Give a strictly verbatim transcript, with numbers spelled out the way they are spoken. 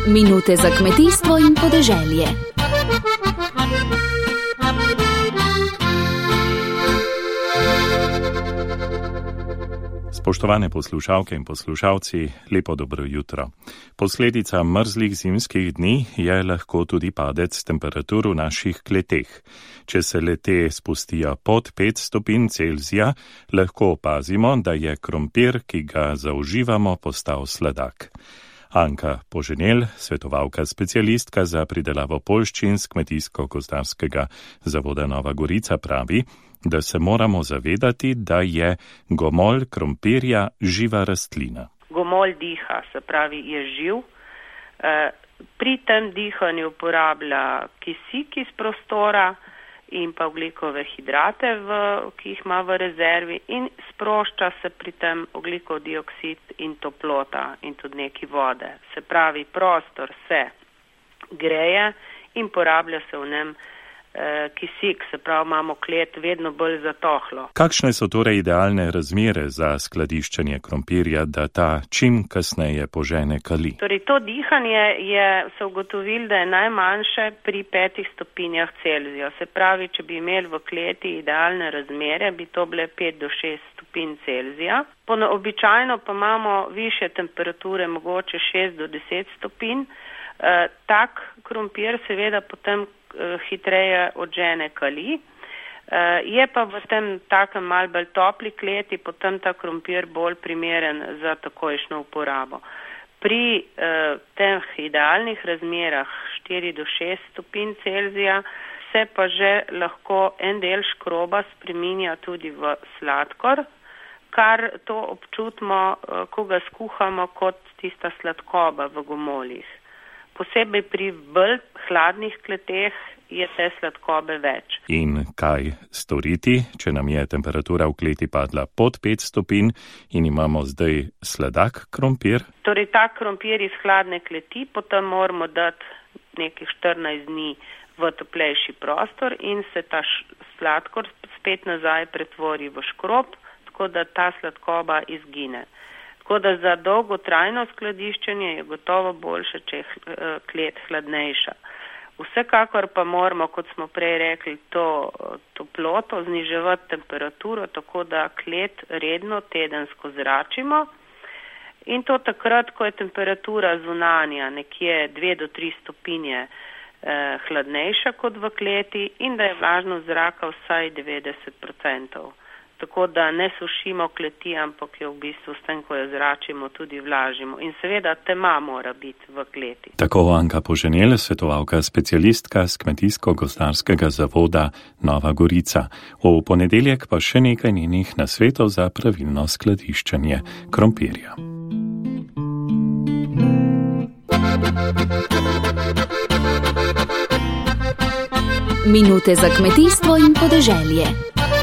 Minute za kmetijstvo in podeželje. Spoštovane poslušalke in poslušalci, lepo dobro jutro. Posledica mrzlih zimskih dni je lahko tudi padec temperatur v naših kleteh. Če se lete spustijo pod pet stopinj Celzija, lahko opazimo, da je krompir, ki ga zauživamo, postal sladak. Anka Poženel, svetovalka specialistka za pridelavo poljščin z Kmetijsko-gozdarskega zavoda Nova Gorica, pravi, da se moramo zavedati, da je gomolj krompirja živa rastlina. Gomolj diha, se pravi, je živ. Pri tem dihanju uporablja kisik iz prostora in pa ogljikove hidrate, v, ki jih ima v rezervi, in sprošča se pri tem ogljikov dioksid in toplota in tudi neki vode. Se pravi, prostor se greje in porablja se v njem eh, kisik, se pravi, imamo klet vedno bolj zatohlo. Kakšne so torej idealne razmere za skladiščenje krompirja, da ta čim kasneje požene kali? Torej, to dihanje je, so ugotovili, da je najmanjše pri petih stopinjah Celzija. Se pravi, če bi imeli v kleti idealne razmere, bi to bile pet do šest stopinj Celzija. Običajno pa imamo više temperature, mogoče šest do deset stopinj. E, tak krompir seveda potem e, hitreje odžene kali. E, je pa v tem takem mal bolj topli kleti potem ta krompir bolj primeren za takojšnjo uporabo. Pri e, teh idealnih razmerah štiri do šest stopinj Celzija se pa že lahko en del škroba spreminja tudi v sladkor, kar to občutimo, ko ga skuhamo kot tista sladkoba v gomoljih. Posebej pri bolj hladnih kleteh je te sladkobe več. In kaj storiti, če nam je temperatura v kleti padla pod pet stopinj in imamo zdaj sladak krompir? Torej, ta krompir iz hladne kleti potem moramo dati nekih štirinajst dni v toplejši prostor in se ta sladkor spet nazaj pretvori v škrob, tako da ta sladkoba izgine. Tako da za dolgotrajno skladiščenje je gotovo boljše, če je klet hladnejša. Vsekakor pa moramo, kot smo prej rekli, to toploto zniževati temperaturo, tako da klet redno tedensko zračimo. In to takrat, ko je temperatura zunanja nekje dve do tri stopinje eh, hladnejša kot v kleti in da je vlažnost zraka vsaj devetdeset procentov. Tako da ne sušimo kleti, ampak jo v bistvu s tem, ko jo zračimo, tudi vlažimo. In seveda tema mora biti v kleti. Tako Anka Poženel, svetovalka specialistka z Kmetijsko-gozdarskega zavoda Nova Gorica. V ponedeljek pa še nekaj njenih nasvetov za pravilno skladiščenje krompirja. Minute za kmetijstvo in podeželje.